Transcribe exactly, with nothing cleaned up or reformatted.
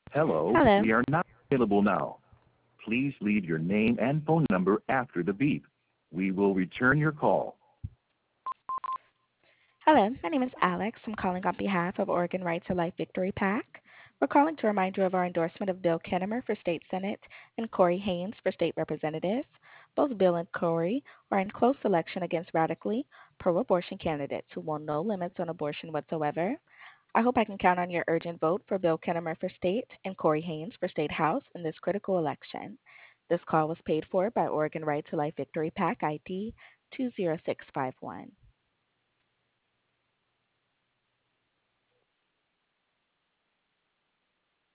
Hello, Hello. we are not available now. Please leave your name and phone number after the beep. We will return your call. Hello, my name is Alex. I'm calling on behalf of Oregon Right to Life Victory PAC. We're calling to remind you of our endorsement of Bill Kennemer for State Senate and Corey Haynes for State Representative. Both Bill and Corey are in close election against radically pro-abortion candidates who want no limits on abortion whatsoever. I hope I can count on your urgent vote for Bill Kennemer for State and Corey Haynes for State House in this critical election. This call was paid for by Oregon Right to Life Victory PAC I D two zero six five one.